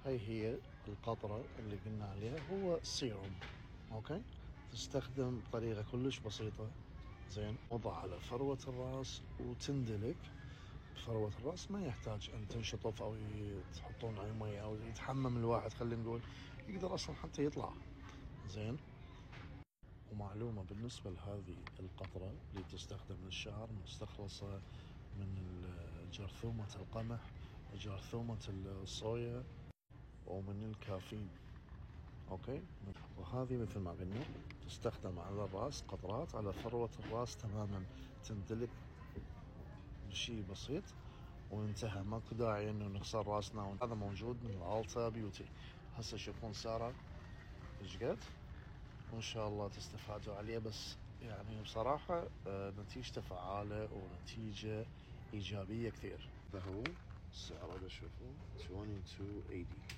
هي القطرة اللي قلنا عليها، هو سيروم. اوكي، تستخدم بطريقة كلش بسيطة. زين، وضع على فروة الراس وتندلك. فروة الراس ما يحتاج ان تنشطف او تحطون عليه مية او يتحمم الواحد، خلينا نقول يقدر اصلا حتى يطلع. زين، ومعلومة بالنسبة لهذه القطرة اللي تستخدم للشعر، مستخلصة من جرثومة القمح وجرثومة الصويا ومن الكافيين. اوكي، وهذه مثل ما قلنا تستخدم على الراس، قطرات على فروة الراس تماما، تندلك بشيء بسيط وانتهى. ماكو داعي انه نغسل راسنا. هذا موجود من التا بيوتي. هسه شوفون سارة ايش قد، وان شاء الله تستفادوا عليه. بس يعني بصراحة نتيجته فعالة ونتيجة ايجابية كثير. هذا هو سعره، شوفوا 2280.